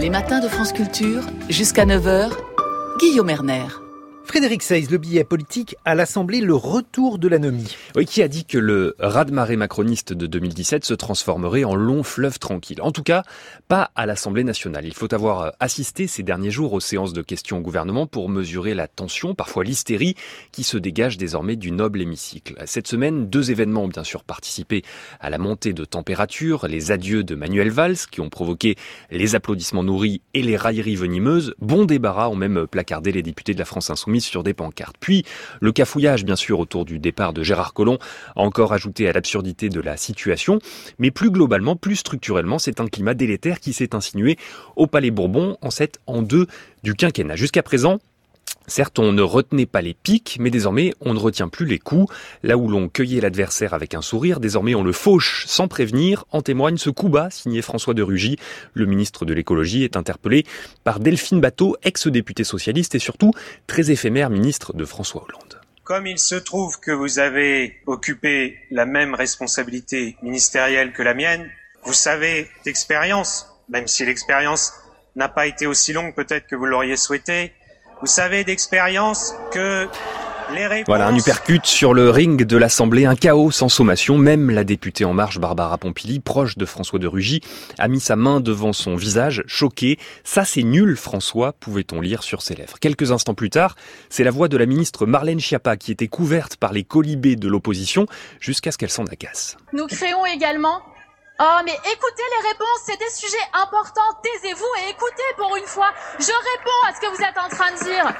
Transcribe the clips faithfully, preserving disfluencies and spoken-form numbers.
Les matins de France Culture, jusqu'à neuf heures, Guillaume Erner. Frédéric Seyss, le billet politique à l'Assemblée, le retour de l'anomie. Oui, qui a dit que le raz-de-marée macroniste de deux mille dix-sept se transformerait en long fleuve tranquille. En tout cas, pas à l'Assemblée nationale. Il faut avoir assisté ces derniers jours aux séances de questions au gouvernement pour mesurer la tension, parfois l'hystérie, qui se dégage désormais du noble hémicycle. Cette semaine, deux événements ont bien sûr participé à la montée de température. Les adieux de Manuel Valls, qui ont provoqué les applaudissements nourris et les railleries venimeuses. Bon débarras ont même placardé les députés de la France Insoumise sur des pancartes. Puis, le cafouillage, bien sûr, autour du départ de Gérard Collomb a encore ajouté à l'absurdité de la situation. Mais plus globalement, plus structurellement, c'est un climat délétère qui s'est insinué au Palais Bourbon en sept en deux du quinquennat. Jusqu'à présent, certes, on ne retenait pas les pics, mais désormais, on ne retient plus les coups. Là où l'on cueillait l'adversaire avec un sourire, désormais on le fauche sans prévenir. En témoigne ce coup bas signé François de Rugy. Le ministre de l'écologie est interpellé par Delphine Batho, ex-députée socialiste et surtout très éphémère ministre de François Hollande. Comme il se trouve que vous avez occupé la même responsabilité ministérielle que la mienne, vous savez d'expérience, même si l'expérience n'a pas été aussi longue peut-être que vous l'auriez souhaité, vous savez d'expérience que les réponses... Voilà, un uppercut sur le ring de l'Assemblée, un chaos sans sommation. Même la députée En Marche, Barbara Pompili, proche de François de Rugy, a mis sa main devant son visage, choqué. « Ça, c'est nul, François », pouvait-on lire sur ses lèvres. Quelques instants plus tard, c'est la voix de la ministre Marlène Schiappa qui était couverte par les colibés de l'opposition jusqu'à ce qu'elle s'en agace. Nous créons également... Oh, mais écoutez les réponses, c'est des sujets importants. Taisez-vous et écoutez pour une fois. Je réponds à ce que vous êtes en train de dire.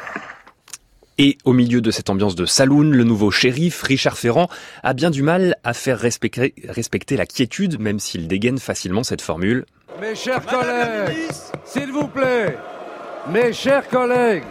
Et au milieu de cette ambiance de saloon, le nouveau shérif, Richard Ferrand, a bien du mal à faire respecter, respecter la quiétude, même s'il dégaine facilement cette formule. Mes chers collègues, s'il vous plaît, mes chers collègues,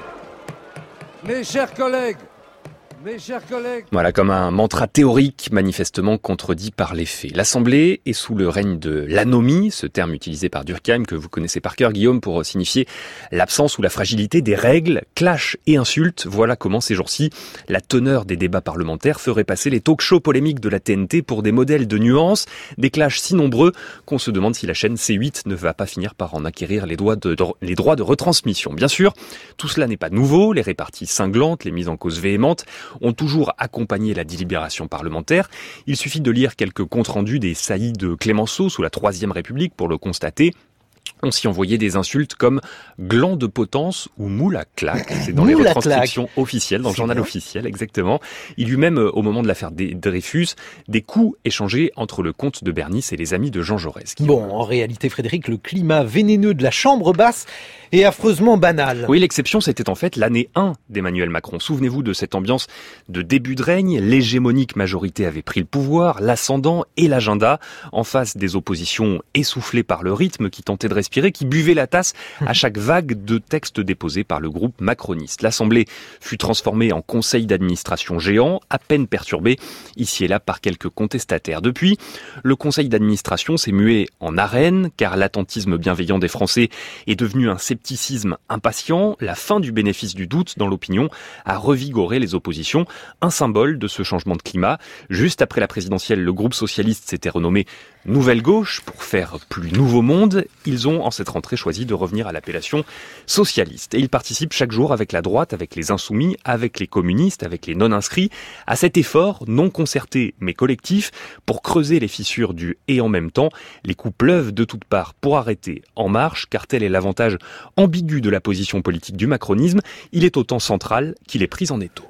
mes chers collègues, Mes chers collègues. Voilà, comme un mantra théorique manifestement contredit par les faits. L'Assemblée est sous le règne de l'anomie, ce terme utilisé par Durkheim que vous connaissez par cœur, Guillaume, pour signifier l'absence ou la fragilité des règles, clashs et insultes. Voilà comment ces jours-ci, la teneur des débats parlementaires ferait passer les talk-shows polémiques de la T N T pour des modèles de nuances, des clashs si nombreux qu'on se demande si la chaîne C huit ne va pas finir par en acquérir les droits de, de, les droits de retransmission. Bien sûr, tout cela n'est pas nouveau, les réparties cinglantes, les mises en cause véhémentes ont toujours accompagné la délibération parlementaire. Il suffit de lire quelques comptes rendus des saillies de Clémenceau sous la Troisième République pour le constater. On s'y envoyait des insultes comme gland de potence ou moule à claque. C'est dans les retranscriptions officielles, dans le journal officiel, exactement. Il y eut même, au moment de l'affaire Dreyfus, des coups échangés entre le comte de Bernis et les amis de Jean Jaurès. Bon, en réalité, Frédéric, le climat vénéneux de la chambre basse est affreusement banal. Oui, l'exception, c'était en fait l'année un d'Emmanuel Macron. Souvenez-vous de cette ambiance de début de règne. L'hégémonique majorité avait pris le pouvoir, l'ascendant et l'agenda, en face des oppositions essoufflées par le rythme qui tentait de respirer, qui buvait la tasse à chaque vague de textes déposés par le groupe macroniste. L'Assemblée fut transformée en conseil d'administration géant, à peine perturbé ici et là par quelques contestataires. Depuis, le conseil d'administration s'est mué en arène, car l'attentisme bienveillant des Français est devenu un scepticisme impatient. La fin du bénéfice du doute dans l'opinion a revigoré les oppositions, un symbole de ce changement de climat. Juste après la présidentielle, le groupe socialiste s'était renommé Nouvelle Gauche pour faire plus nouveau monde. Ils ont en cette rentrée choisi de revenir à l'appellation socialiste. Et ils participent chaque jour avec la droite, avec les insoumis, avec les communistes, avec les non-inscrits, à cet effort non concerté mais collectif pour creuser les fissures du « et en même temps ». Les coups pleuvent de toutes parts pour arrêter En Marche, car tel est l'avantage ambigu de la position politique du macronisme. Il est autant central qu'il est pris en étau.